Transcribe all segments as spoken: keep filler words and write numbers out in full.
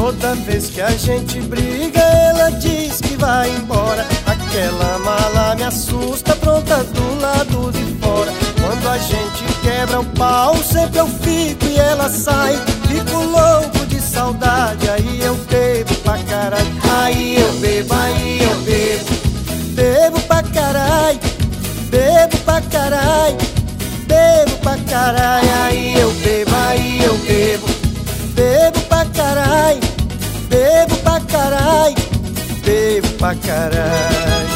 Toda vez que a gente briga, ela diz que vai embora. Aquela mala me assusta, pronta do lado de fora. Quando a gente quebra o pau, sempre eu fico e ela sai. Fico louco de saudade, aí eu bebo pra caralho. Aí eu bebo, aí eu bebo, bebo pra caralho, bebo pra caralho, bebo pra caralho. Aí eu bebo, aí eu bebo, bebo pra caralho, bebo pra caralho, bebo pra caralho.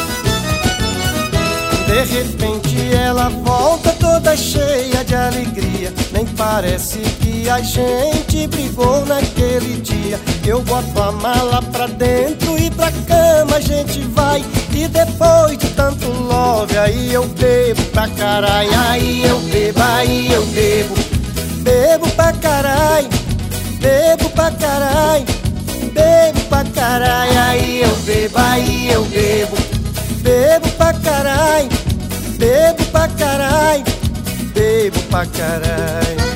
De repente ela volta toda cheia de alegria. Nem parece que a gente brigou naquele dia. Eu boto a mala pra dentro e pra cama a gente vai. E depois de tanto love, aí eu bebo pra caralho. Aí eu bebo, aí eu bebo, bebo pra caralho, bebo pra caralho, bebo pra caralho. Aí eu bebo, aí eu bebo, bebo pra caralho, bebo pra caralho, bebo pra caralho.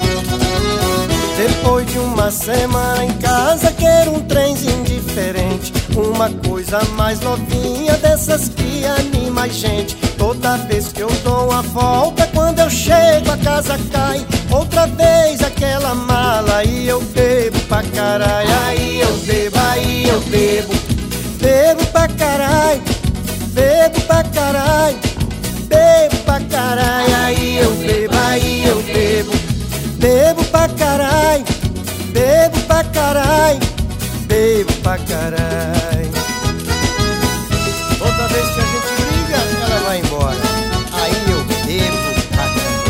Depois de uma semana em casa, quero um trenzinho diferente. Uma coisa mais novinha, dessas que anima a gente. Toda vez que eu dou uma volta, quando eu chego a casa cai outra vez aquela mala. Aí eu bebo pra caralho, aí eu bebo, aí eu bebo, bebo pra caralho, bebo pra caralho, bebo pra caralho. Aí eu bebo, aí eu bebo, bebo pra caralho, bebo pra caralho, bebo pra caralho. Toda vez que a gente briga, ela vai embora. Aí eu bebo pra caralho.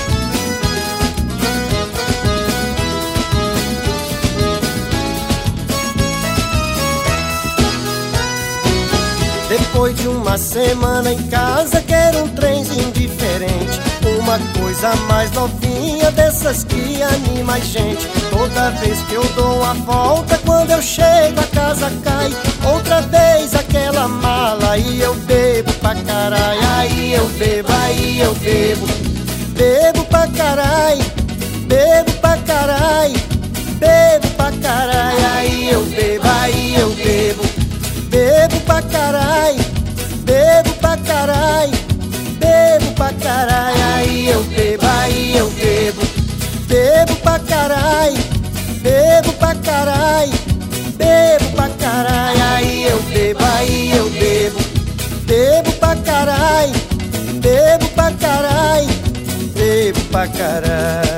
Depois de uma semana em casa, quero um trenzinho diferente. Uma coisa mais novinha, dessas que anima a gente. Toda vez que eu dou uma volta, quando eu chego a casa cai outra vez aquela mala. Aí eu bebo pra caralho, aí eu bebo, aí eu bebo, bebo pra caralho, bebo pra caralho, bebo pra caralho. Aí eu bebo, aí eu bebo, bebo pra caralho, bebo pra caralho, bebo pra caralho. Aí eu bebo, aí eu bebo, bebo pra caralho, bebo pra caralho, bebo pra caralho. Aí eu bebo, aí eu bebo, bebo pra caralho, bebo pra caralho, bebo pra caralho.